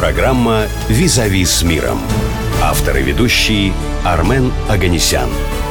Программа «Визави с миром». Автор и ведущий Армен Оганесян.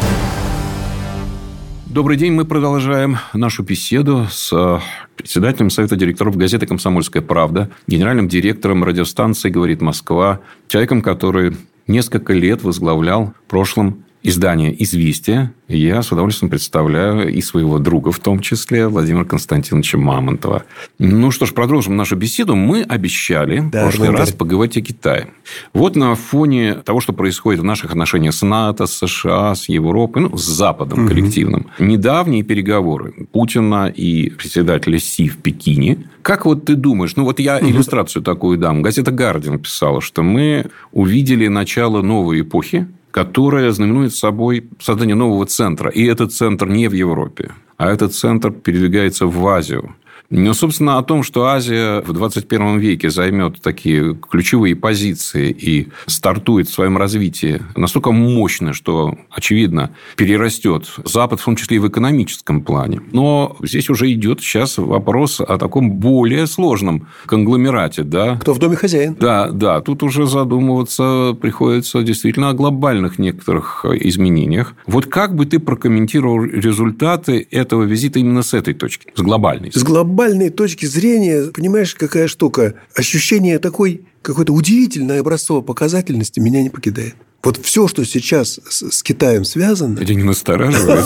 Добрый день. Мы продолжаем нашу беседу с председателем Совета директоров газеты «Комсомольская правда», генеральным директором радиостанции «Говорит Москва», человеком, который несколько лет возглавлял в прошлом издание «Известия». И я с удовольствием представляю и своего друга, в том числе, Владимира Константиновича Мамонтова. Ну что ж, продолжим нашу беседу. Мы обещали в прошлый раз поговорить о Китае. Вот на фоне того, что происходит в наших отношениях с НАТО, с США, с Европой, с Западом коллективным, недавние переговоры Путина и председателя Си в Пекине. Как вот ты думаешь, я иллюстрацию такую дам. Газета «Гардиан» писала, что мы увидели начало новой эпохи, которая знаменует собой создание нового центра. И этот центр не в Европе, а этот центр передвигается в Азию. Но, собственно, о том, что Азия в 21 веке займет такие ключевые позиции и стартует в своем развитии настолько мощно, что, очевидно, перерастет Запад, в том числе и в экономическом плане. Но здесь уже идет сейчас вопрос о таком более сложном конгломерате. Да? Кто в доме хозяин? Да. Тут уже задумываться приходится действительно о глобальных некоторых изменениях. Вот как бы ты прокомментировал результаты этого визита именно с этой точки, с глобальной? С глобальной точки зрения, понимаешь, какая штука? Ощущение такой какой-то удивительной образцово-показательности меня не покидает. Вот все, что сейчас с Китаем связано... Это не настораживает?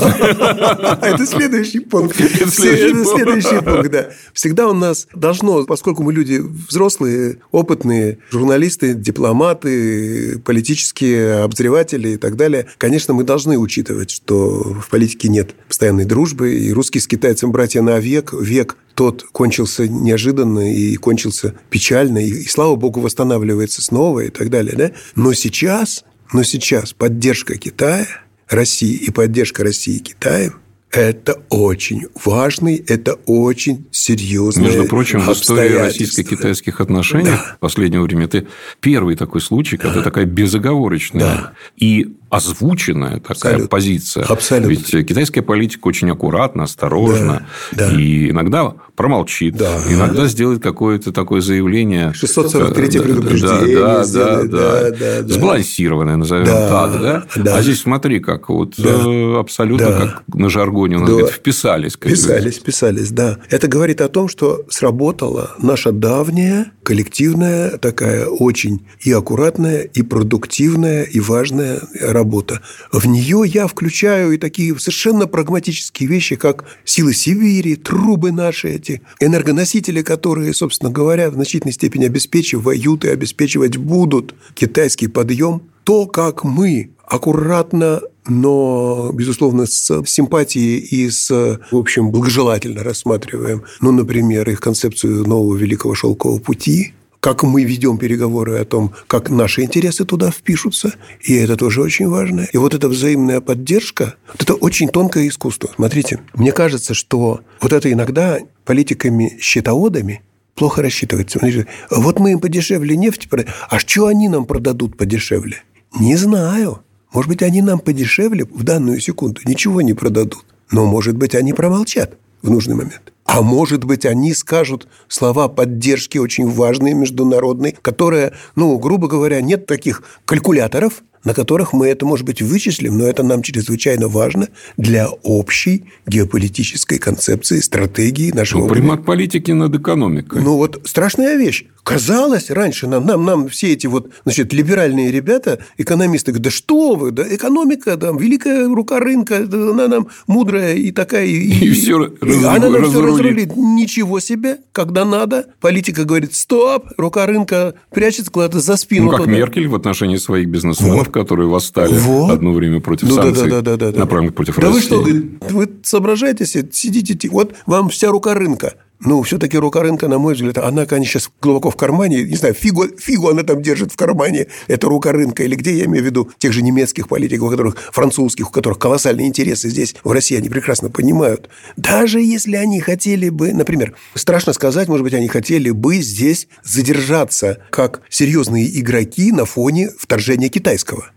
Это следующий пункт. Это следующий пункт, да. Всегда у нас должно, поскольку мы люди взрослые, опытные, журналисты, дипломаты, политические обозреватели и так далее, конечно, мы должны учитывать, что в политике нет постоянной дружбы, и русские с китайцем братья на век. Век тот кончился неожиданно и кончился печально, и слава богу, восстанавливается снова и так далее. Да? Но сейчас поддержка Китая, России и поддержка России Китаем – это очень важный, это очень серьезный. Между прочим, в истории российско-китайских отношений в последнее время это первый такой случай, когда такая безоговорочная и озвученная такая позиция. Абсолютно. Ведь китайская политика очень аккуратна, осторожна, и иногда промолчит, иногда сделает какое-то такое заявление. 643 предупреждение. Сбалансированное, назовем так. Да? А здесь смотри, как абсолютно как на жаргоне у нас говорит, вписались. Вписались, да. Это говорит о том, что сработала наша давняя, коллективная, такая очень и аккуратная, и продуктивная, и важная работа. В нее я включаю и такие совершенно прагматические вещи, как силы Сибири, трубы наши эти, энергоносители, которые, собственно говоря, в значительной степени обеспечивают и обеспечивать будут китайский подъем. То, как мы аккуратно, но, безусловно, с симпатией и в общем, благожелательно рассматриваем, например, их концепцию нового Великого Шелкового пути, как мы ведем переговоры о том, как наши интересы туда впишутся, и это тоже очень важно. И вот эта взаимная поддержка, это очень тонкое искусство. Смотрите, мне кажется, что вот это иногда политиками-счетоводами плохо рассчитывается. Вот мы им подешевле нефть продаем, а что они нам продадут подешевле? Не знаю. Может быть, они нам подешевле в данную секунду ничего не продадут. Но, может быть, они промолчат в нужный момент. А может быть, они скажут слова поддержки очень важные, международные, которые, грубо говоря, нет таких калькуляторов, на которых мы это, может быть, вычислим, но это нам чрезвычайно важно для общей геополитической концепции, стратегии нашего... Примат политики над экономикой. Страшная вещь. Казалось, раньше нам все эти либеральные ребята, экономисты, говорят, да что вы, да экономика, великая рука рынка, она нам мудрая и такая... И все она нам все разрулит. Ничего себе, когда надо. Политика говорит, стоп, рука рынка прячется куда-то за спину. Как Меркель в отношении своих бизнесменов, которые восстали одно время против санкций, направленных против России. Да вы что, вы соображаетесь, сидите, вот вам вся рука рынка. Все-таки рука рынка, на мой взгляд, она, конечно, сейчас глубоко в кармане. Не знаю, фигу она там держит в кармане, эта рука рынка. Или где, я имею в виду, тех же немецких политиков, французских, у которых колоссальные интересы здесь, в России, они прекрасно понимают. Даже если они хотели бы, например, страшно сказать, может быть, они хотели бы здесь задержаться как серьезные игроки на фоне вторжения китайского.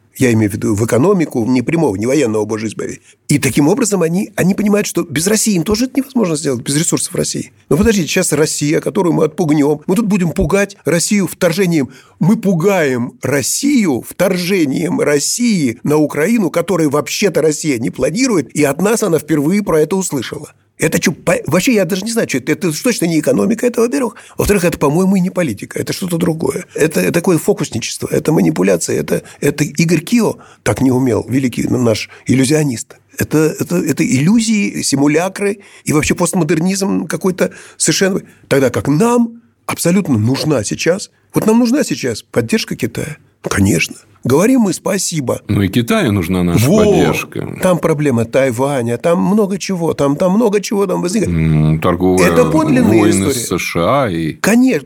Я имею в виду в экономику, не прямого, не военного, боже избави. И таким образом они понимают, что без России им тоже это невозможно сделать, без ресурсов России. Но подождите, сейчас Россия, которую мы отпугнем, мы тут будем пугать Россию вторжением. Мы пугаем Россию вторжением России на Украину, которую вообще-то Россия не планирует, и от нас она впервые про это услышала. Это что, вообще я даже не знаю, что это. Это точно не экономика, это, во-первых. Во-вторых, это, по-моему, и не политика. Это что-то другое. Это такое фокусничество, это манипуляция. Это Игорь Кио так не умел, великий наш иллюзионист. Это иллюзии, симулякры и вообще постмодернизм какой-то совершенно... Тогда как нам абсолютно нужна сейчас... Вот нам нужна сейчас поддержка Китая. Конечно. Говорим мы спасибо. Ну, и Китаю нужна наша поддержка. Там проблема Тайваня, там много чего. Там много чего там возникает. Торговые войны с США. Конечно.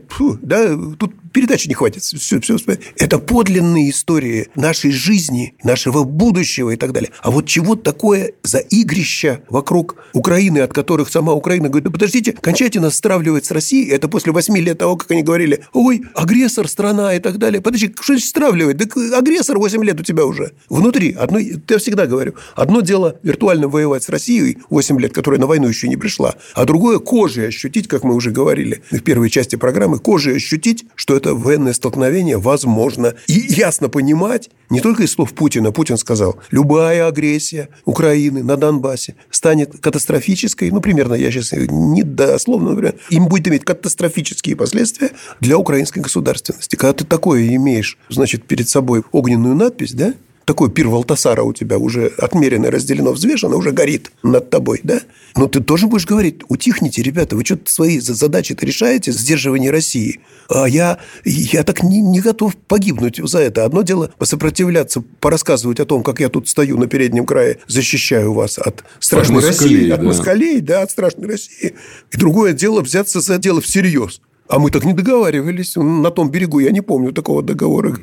Тут передачи не хватит. Все. Это подлинные истории нашей жизни, нашего будущего и так далее. А вот чего такое за игрища вокруг Украины, от которых сама Украина говорит: да подождите, кончайте нас стравливать с Россией. Это после 8 лет того, как они говорили: ой, агрессор, страна и так далее. Подожди, что значит стравливать? Да агрессор 8 лет у тебя уже внутри. Я всегда говорю, одно дело виртуально воевать с Россией 8 лет, которая на войну еще не пришла, а другое кожей ощутить, как мы уже говорили в первой части программы, кожей ощутить, что это военное столкновение возможно. И ясно понимать, не только из слов Путина. Путин сказал: любая агрессия Украины на Донбассе станет катастрофической, примерно, я сейчас не дословно, например, им будет иметь катастрофические последствия для украинской государственности. Когда ты такое имеешь, значит, перед собой огненную надпись, да? Такой пир Валтасара у тебя уже отмерено, разделено, взвешено, уже горит над тобой, да? Но ты тоже будешь говорить: утихните, ребята, вы что-то свои задачи-то решаете, сдерживание России. А я так не готов погибнуть за это. Одно дело посопротивляться, порассказывать о том, как я тут стою на переднем крае, защищаю вас от страшной России, от москалей, да, от страшной России. И другое дело взяться за дело всерьез. А мы так не договаривались. На том берегу я не помню такого договора.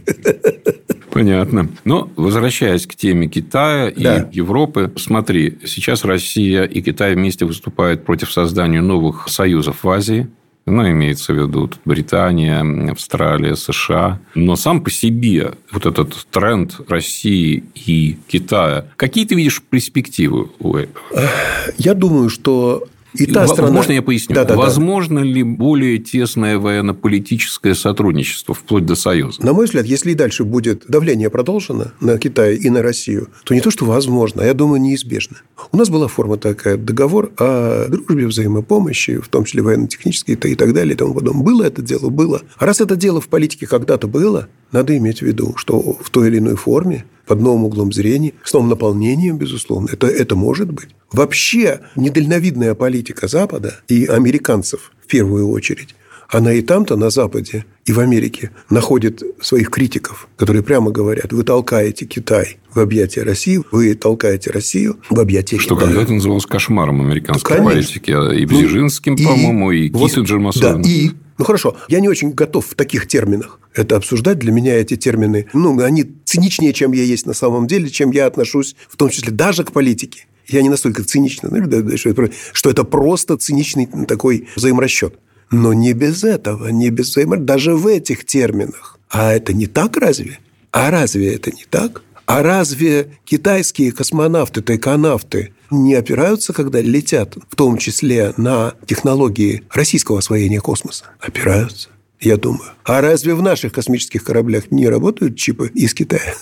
Понятно. Но, возвращаясь к теме Китая и Европы, смотри, сейчас Россия и Китай вместе выступают против создания новых союзов в Азии. Имеется в виду Британия, Австралия, США. Но сам по себе вот этот тренд России и Китая, какие ты видишь перспективы у этого? Я думаю, что... И та страна... Можно я поясню? Возможно ли более тесное военно-политическое сотрудничество вплоть до союза? На мой взгляд, если и дальше будет давление продолжено на Китай и на Россию, то не то, что возможно, а я думаю, неизбежно. У нас была форма такая, договор о дружбе, взаимопомощи, в том числе военно-технической и так далее и тому подобное. Было это дело? Было. А раз это дело в политике когда-то было, надо иметь в виду, что в той или иной форме, под новым углом зрения, с новым наполнением, безусловно, это может быть. Вообще, недальновидная политика Запада и американцев в первую очередь, она и там-то на Западе, и в Америке находит своих критиков, которые прямо говорят: вы толкаете Китай в объятия России, вы толкаете Россию в объятия Китая. Что когда-то называлось кошмаром американской политики. И Бжезинским, по-моему, и Киссинджером особенно. Хорошо, я не очень готов в таких терминах это обсуждать. Для меня эти термины, они циничнее, чем я есть на самом деле, чем я отношусь, в том числе даже к политике. Я не настолько циничный, что это просто циничный такой взаиморасчет. Но не без этого, не без взаиморасчета, даже в этих терминах. А это не так разве? А разве это не так? А разве китайские космонавты, тайконавты не опираются, когда летят, в том числе на технологии российского освоения космоса? Опираются, я думаю. А разве в наших космических кораблях не работают чипы из Китая?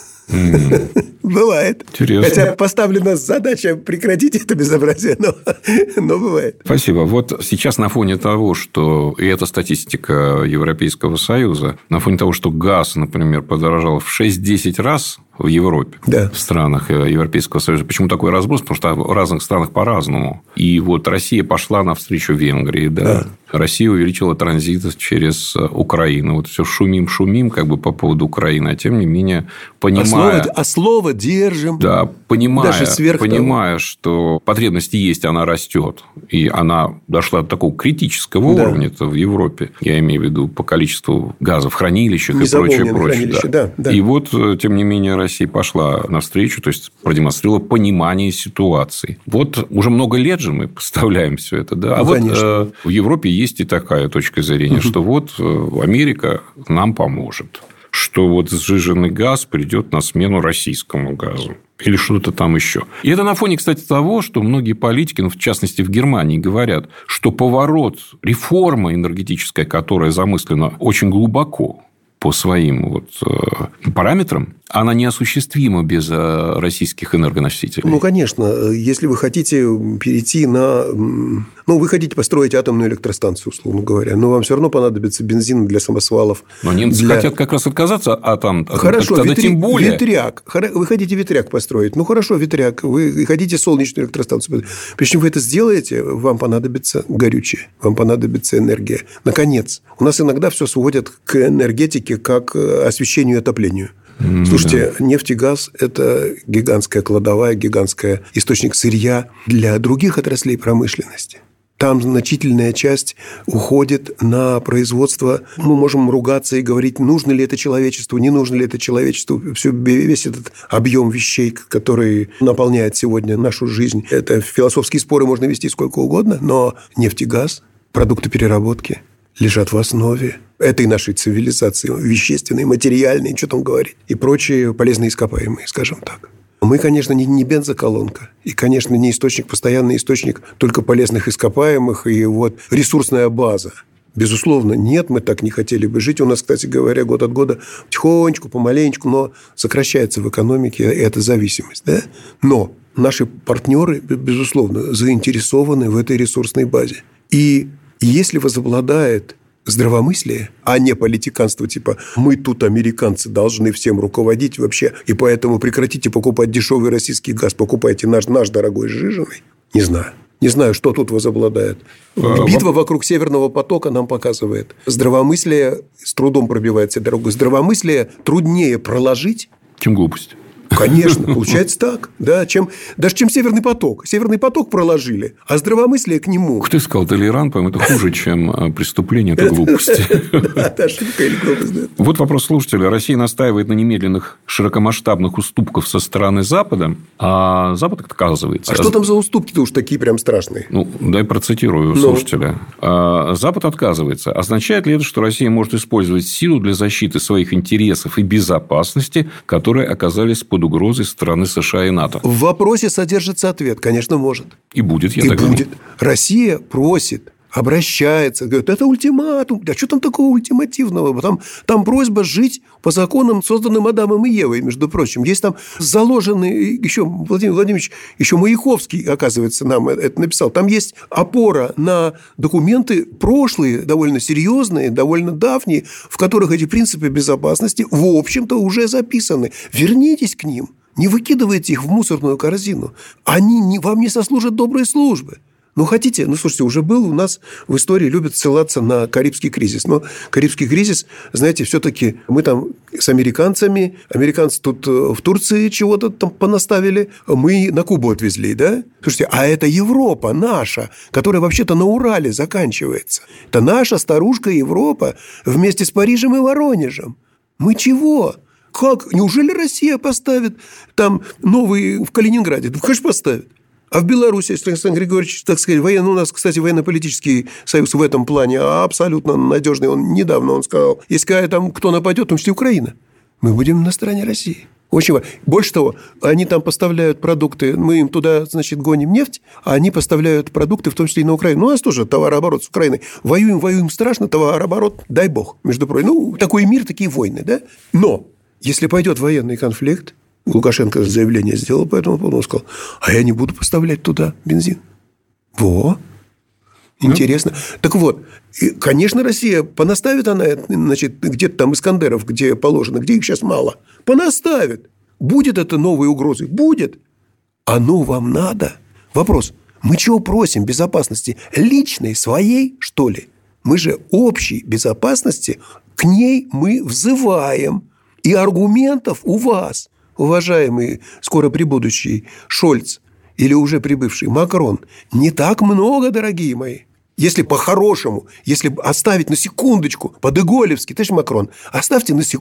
Бывает. Интересно. Хотя поставлена задача прекратить это безобразие, но бывает. Спасибо. Вот сейчас на фоне того, что... И это статистика Европейского Союза. На фоне того, что газ, например, подорожал в 6-10 раз в Европе, в странах Европейского Союза. Почему такой разброс? Потому что в разных странах по-разному. И вот Россия пошла навстречу Венгрии. Да? Россия увеличила транзит через Украину. Вот все шумим по поводу Украины. А тем не менее, понимая... Слово держим. Да, понимая, что потребность есть, она растет. И она дошла до такого критического уровня в Европе. Я имею в виду по количеству газов в хранилищах и прочее. И вот, тем не менее, Россия пошла навстречу, то есть продемонстрировала понимание ситуации. Вот уже много лет же мы поставляем все это. Да? А вот в Европе есть и такая точка зрения, что вот Америка нам поможет. что вот сжиженный газ придет на смену российскому газу. Или что-то там еще. И это на фоне, кстати, того, что многие политики, в частности, в Германии, говорят, что поворот, реформа энергетическая, которая замыслена очень глубоко по своим параметрам, она неосуществима без российских энергоносителей. Конечно, если вы хотите перейти на... вы хотите построить атомную электростанцию, условно говоря, но вам все равно понадобится бензин для самосвалов. Но немцы хотят как раз отказаться от атома. Хорошо, тогда тем более... ветряк. Вы хотите ветряк построить. Хорошо, ветряк. Вы хотите солнечную электростанцию. Прежде чем вы это сделаете, вам понадобится горючее, вам понадобится энергия. Наконец, у нас иногда все сводят к энергетике как освещению и отоплению. Слушайте, нефть и газ – это гигантская кладовая, гигантский источник сырья для других отраслей промышленности. Там значительная часть уходит на производство. Мы можем ругаться и говорить, нужно ли это человечеству, не нужно ли это человечеству. Весь этот объем вещей, который наполняет сегодня нашу жизнь. Это философские споры можно вести сколько угодно, но нефть и газ, продукты переработки лежат в основе этой нашей цивилизации, вещественной, материальной, что там говорить, и прочие полезные ископаемые, скажем так. Мы, конечно, не бензоколонка, и, конечно, не постоянный источник только полезных ископаемых и ресурсная база. Безусловно, нет, мы так не хотели бы жить. У нас, кстати говоря, год от года потихонечку, помаленечку, но сокращается в экономике эта зависимость. Да? Но наши партнеры, безусловно, заинтересованы в этой ресурсной базе. И если возобладает здравомыслие, а не политиканство, типа «мы тут, американцы, должны всем руководить вообще, и поэтому прекратите покупать дешевый российский газ, покупайте наш дорогой сжиженный». Не знаю, что тут возобладает. Битва вокруг Северного потока нам показывает. Здравомыслие с трудом пробивает себе дорогу. Здравомыслие труднее проложить, чем глупость. Конечно, получается так. Да, чем Северный поток. Северный поток проложили, а здравомыслие к нему. Кто сказал, толерант, по-моему, это хуже, чем преступление, это глупость. Да, ошибка или глупость. Вот вопрос слушателя. Россия настаивает на немедленных широкомасштабных уступках со стороны Запада, а Запад отказывается. А что там за уступки-то уж такие прям страшные? Дай процитирую слушателя. Запад отказывается. Означает ли это, что Россия может использовать силу для защиты своих интересов и безопасности, которые оказались под угрозой со стороны США и НАТО? В вопросе содержится ответ. Конечно, может. И будет, я так думаю. И будет. Россия просит, обращается, говорит, это ультиматум. Да что там такого ультимативного? Там просьба жить по законам, созданным Адамом и Евой, между прочим. Есть там заложенный еще Владимир Владимирович, еще Маяковский, оказывается, нам это написал. Там есть опора на документы прошлые, довольно серьезные, довольно давние, в которых эти принципы безопасности, в общем-то, уже записаны. Вернитесь к ним. Не выкидывайте их в мусорную корзину. Они вам не сослужат доброй службы. Хотите? Слушайте, уже был у нас в истории, любят ссылаться на Карибский кризис. Но Карибский кризис, знаете, все-таки мы там с американцами, американцы тут в Турции чего-то там понаставили, мы на Кубу отвезли, да? Слушайте, а это Европа наша, которая вообще-то на Урале заканчивается. Это наша старушка Европа вместе с Парижем и Воронежем. Мы чего? Как? Неужели Россия поставит там новый в Калининграде? Конечно, поставит. А в Беларуси, Александр Григорьевич, так сказать, у нас, кстати, военно-политический союз в этом плане абсолютно надежный. Недавно он сказал, если там кто нападет, в том числе Украина, мы будем на стороне России. Очень важно. Больше того, они там поставляют продукты, мы им туда, гоним нефть, а они поставляют продукты, в том числе и на Украину. У нас тоже товарооборот с Украиной. Воюем страшно, товарооборот, дай бог, между прочим. Такой мир, такие войны, да? Но если пойдет военный конфликт, Лукашенко заявление сделал по этому поводу, он сказал, а я не буду поставлять туда бензин. Интересно. Так вот, конечно, Россия понаставит она, где-то там Искандеров, где положено, где их сейчас мало, понаставит. Будет это новой угрозой? Будет. Оно вам надо? Вопрос. Мы чего просим безопасности? Личной, своей, что ли? Мы же общей безопасности, к ней мы взываем. И аргументов у вас, уважаемый скоро прибудущий Шольц или уже прибывший Макрон, не так много, дорогие мои. Если по-хорошему, если оставить на секундочку, по-деголевски, товарищ Макрон, оставьте на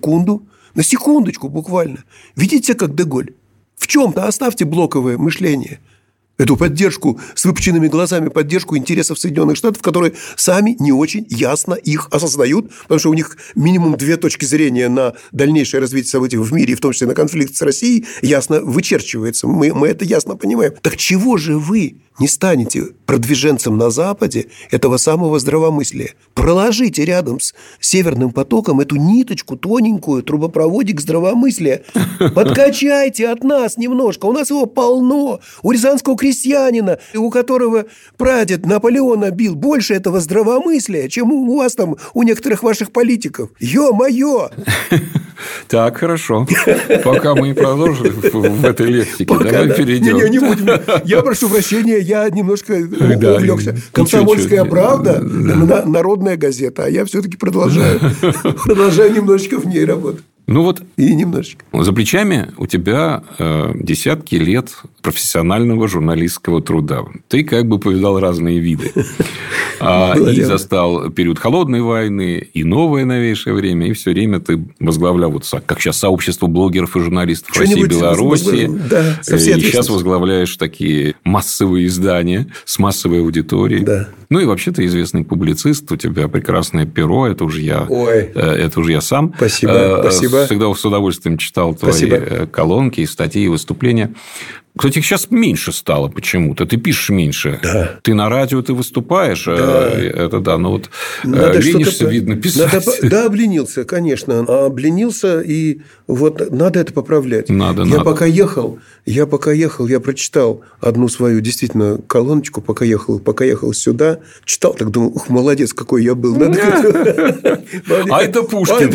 секундочку буквально. Ведите себя как Деголь. В чем-то оставьте блоковое мышление. эту поддержку с выпученными глазами, поддержку интересов Соединенных Штатов, которые сами не очень ясно их осознают, потому что у них минимум 2 точки зрения на дальнейшее развитие событий в мире, в том числе на конфликт с Россией, ясно вычерчивается. Мы это ясно понимаем. Так чего же вы не станете продвиженцем на Западе этого самого здравомыслия? Проложите рядом с Северным потоком эту ниточку тоненькую, трубопроводик здравомыслия. Подкачайте от нас немножко. У нас его полно. У рязанского крестьянина, у которого прадед Наполеона бил, больше этого здравомыслия, чем у вас там, у некоторых ваших политиков. Ё-моё! Так, хорошо. Пока мы не продолжим в этой лексике, давай перейдем. Не будем. Я прошу прощения, я немножко увлекся. «Комсомольская правда» – народная газета, а я все-таки продолжаю немножечко в ней работать. Ну вот и немножечко. За плечами у тебя десятки лет профессионального журналистского труда. Ты как бы повидал разные виды. И застал период холодной войны, и новое новейшее время, и все время ты возглавлял, вот как сейчас, сообщество блогеров и журналистов России и Беларуси. Да, и сейчас возглавляешь такие массовые издания с массовой аудиторией. Да. Ну и вообще ты известный публицист, у тебя прекрасное перо, это уже я сам. Спасибо. Всегда с удовольствием читал твои колонки, статьи и выступления. Кстати, их сейчас меньше стало почему-то. Ты пишешь меньше. Да. Ты на радио ты выступаешь. Да. Это да. Но вот ленишься, видно, писать. Да, обленился, конечно. Обленился, и вот надо это поправлять. Я пока ехал, я прочитал одну свою действительно колоночку, пока ехал сюда, читал, так думал, молодец, какой я был. А это Пушкин.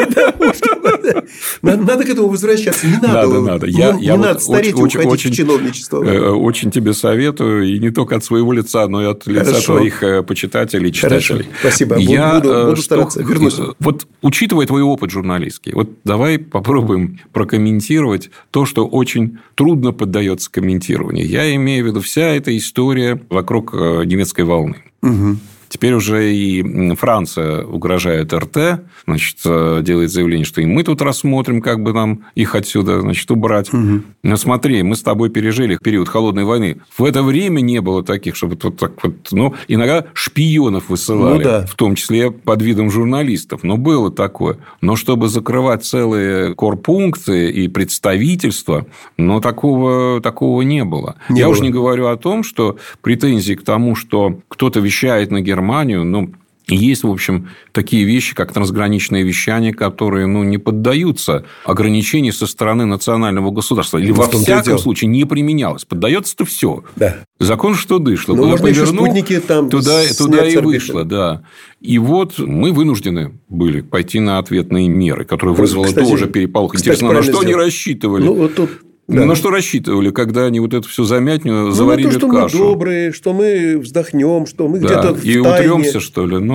Надо к этому возвращаться. Не надо. Не надо стареть и уходить в чиновничество. Очень тебе советую, и не только от своего лица, но и от лица твоих почитателей, читателей. Спасибо. Буду стараться. Вернусь. Вот, учитывая твой опыт журналистский, вот давай попробуем прокомментировать то, что очень трудно поддается комментированию. Я имею в виду вся эта история вокруг немецкой волны. Угу. Теперь уже и Франция угрожает РТ, значит, делает заявление, что и мы тут рассмотрим, как бы нам их отсюда, значит, убрать. Угу. Но смотри, мы с тобой пережили период холодной войны. В это время не было таких, чтобы вот так вот... Ну, иногда шпионов высылали, в том числе под видом журналистов. Но было такое. Но чтобы закрывать целые корпункты и представительства, но такого не было. Я уж не говорю о том, что претензии к тому, что кто-то вещает на Германию, ну, есть, в общем, такие вещи, как трансграничное вещание, которые, не поддаются ограничению со стороны национального государства. Или, во всяком случае, не применялось. Поддается-то все. Да. Закон, что дышло. Куда повернул, туда и вышло. Да. И вот мы вынуждены были пойти на ответные меры, которые вызвало тоже переполох. Интересно, на что они рассчитывали? Да. На что рассчитывали, когда они вот эту всю замятню заварили кашу? Мы добрые, что мы вздохнем, что мы где-то в и тайне. Утремся, что ли?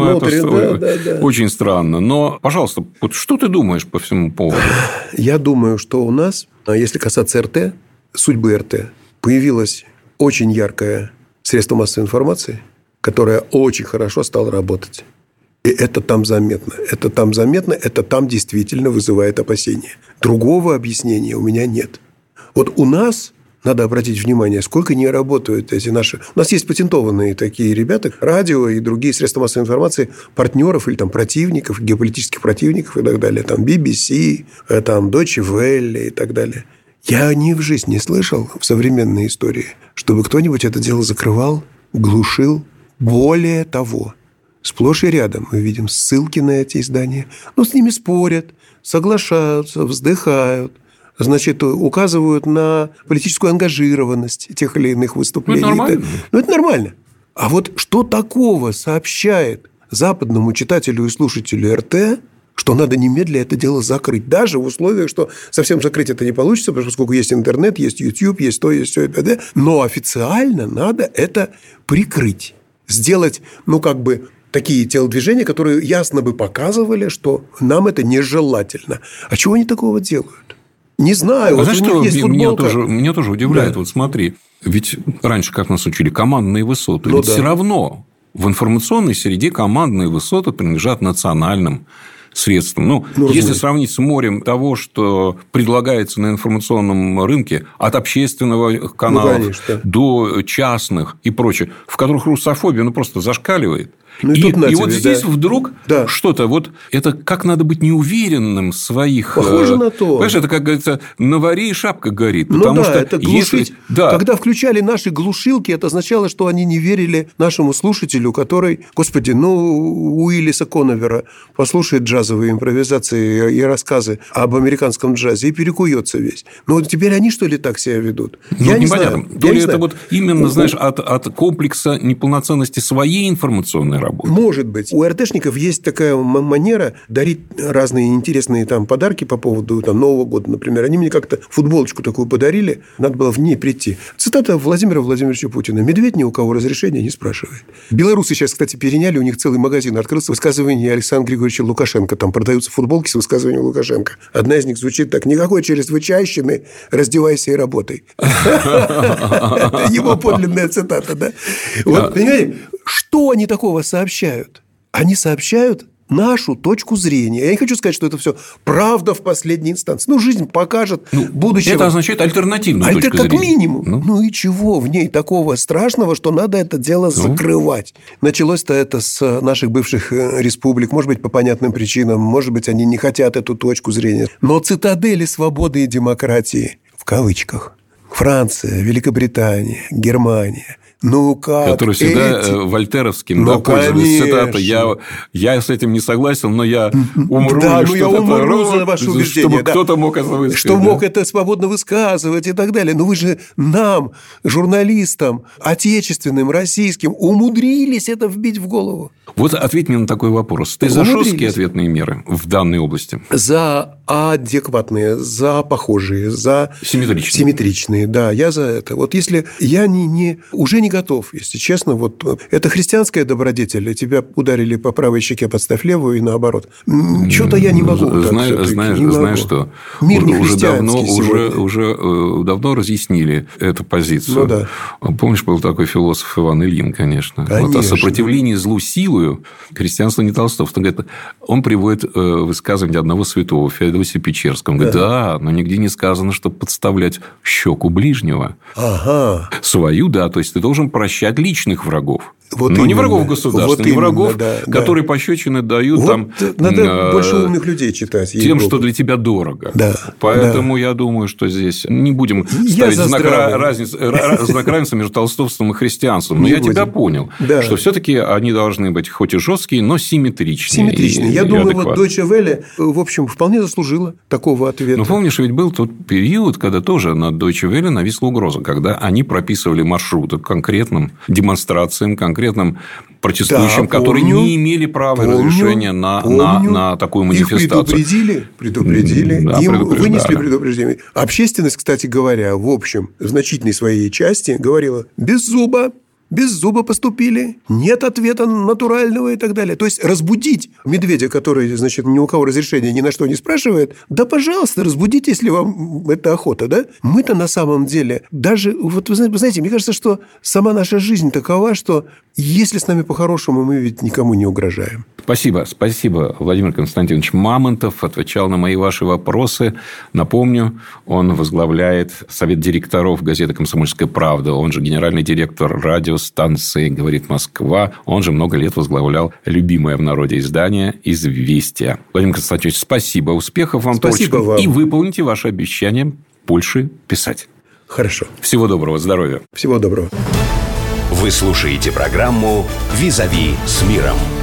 Это очень странно. Но, пожалуйста, вот что ты думаешь по всему поводу? Я думаю, что у нас, если касаться РТ, судьбы РТ, появилось очень яркое средство массовой информации, которое очень хорошо стало работать. И это там заметно. Это там действительно вызывает опасения. Другого объяснения у меня нет. Вот у нас, надо обратить внимание, сколько не работают эти наши... У нас есть патентованные такие ребята, радио и другие средства массовой информации, партнеров или там противников, геополитических противников и так далее. Там BBC, там Deutsche Welle и так далее. Я ни в жизни не слышал в современной истории, чтобы кто-нибудь это дело закрывал, глушил. Более того, сплошь и рядом мы видим ссылки на эти издания. С ними спорят, соглашаются, вздыхают. Значит, указывают на политическую ангажированность тех или иных выступлений. Это нормально. А вот что такого сообщает западному читателю и слушателю РТ, что надо немедленно это дело закрыть? Даже в условиях, что совсем закрыть это не получится, поскольку есть интернет, есть YouTube, есть то, есть все это. Но официально надо это прикрыть. Сделать, такие телодвижения, которые ясно бы показывали, что нам это нежелательно. А чего они такого делают? Не знаю. Знаешь, что меня тоже удивляет? Да. Вот смотри, ведь раньше, как нас учили, командные высоты. Ведь все равно в информационной среде командные высоты принадлежат национальным средством. Если сравнить с морем того, что предлагается на информационном рынке, от общественного канала до частных и прочее, в которых русофобия просто зашкаливает. И вот здесь вдруг что-то, это как надо быть неуверенным в своих... Похоже на то. Понимаешь, это, как говорится, на варе и шапка горит. Потому что это глушить. Когда включали наши глушилки, это означало, что они не верили нашему слушателю, который, господи, Уиллиса Коновера послушает джазовые импровизации и рассказы об американском джазе и перекуется весь. Теперь они, что ли, так себя ведут? Я не знаю. То ли это именно, знаешь, от комплекса неполноценности своей информационной работы. Может быть. У РТшников есть такая манера дарить разные интересные подарки по поводу Нового года, например. Они мне как-то футболочку такую подарили, надо было в ней прийти. Цитата Владимира Владимировича Путина. «Медведь ни у кого разрешения не спрашивает». Белорусы сейчас, кстати, переняли, у них целый магазин открылся высказывания Александра Григорьевича Лукашенко. Там продаются футболки с высказыванием Лукашенко. Одна из них звучит так: «Никакой чрезвычайщины, раздевайся и работай». Это его подлинная цитата, да? Понимаете, что они такого сообщают? Они сообщают нашу точку зрения. Я не хочу сказать, что это все правда в последней инстанции. Жизнь покажет будущее. Это означает альтернативную точку зрения. Как минимум. И чего в ней такого страшного, что надо это дело закрывать? Началось-то это с наших бывших республик. Может быть, по понятным причинам. Может быть, они не хотят эту точку зрения. Но цитадели свободы и демократии, в кавычках, Франция, Великобритания, Германия, который всегда вольтеровским пользовались цитатой. Я с этим не согласен, но я умру, за ваше убеждение, чтобы кто-то мог это высказать. Что мог это свободно высказывать и так далее. Но вы же нам, журналистам, отечественным, российским, умудрились это вбить в голову. Ответь мне на такой вопрос. Ты за жесткие ответные меры в данной области? За адекватные, за похожие, за симметричные. Да, я за это. Если я уже не готов, если честно. Это христианская добродетель, и тебя ударили по правой щеке, подставь левую, и наоборот. Что-то я не могу. Знаешь что? Мир не христианский уже давно разъяснили эту позицию. Помнишь, был такой философ Иван Ильин, конечно. О сопротивлении злу силою христианство не толстов. Он приводит высказывание одного святого, Феодосия Печерского. Он говорит, но нигде не сказано, что подставлять щеку ближнего. Свою, то есть ты должен прощать личных врагов. Не врагов государства, не врагов, которые пощечины дают надо больше умных людей читать. Тем, что для тебя дорого. Поэтому я думаю, что здесь не будем ставить знак равенства между толстовством и христианством. Но я тебя понял, что все-таки они должны быть хоть и жесткие, но симметричные. Я думаю, Deutsche Welle, в общем, вполне заслужила такого ответа. Помнишь, ведь был тот период, когда тоже над Deutsche Welle нависла угроза, когда они прописывали маршруты к конкретным демонстрациям, конкретным протестующим, которые не имели права разрешения на такую манифестацию. Их предупредили. Им вынесли предупреждение. Общественность, кстати говоря, в общем, в значительной своей части говорила: без зуба поступили, нет ответа натурального и так далее. То есть разбудить медведя, который, ни у кого разрешения ни на что не спрашивает, пожалуйста, разбудите, если вам это охота, да? Мы-то на самом деле даже, вы знаете, мне кажется, что сама наша жизнь такова, что если с нами по-хорошему, мы ведь никому не угрожаем. Спасибо, Владимир Константинович Мамонтов отвечал на мои ваши вопросы. Напомню, он возглавляет совет директоров газеты «Комсомольская правда», он же генеральный директор радиостанции «Говорит Москва», он же много лет возглавлял любимое в народе издание «Известия». Владимир Константинович, спасибо, успехов вам. Спасибо вам. И выполните ваше обещание больше писать. Хорошо. Всего доброго, здоровья. Всего доброго. Вы слушаете программу «Визави с миром».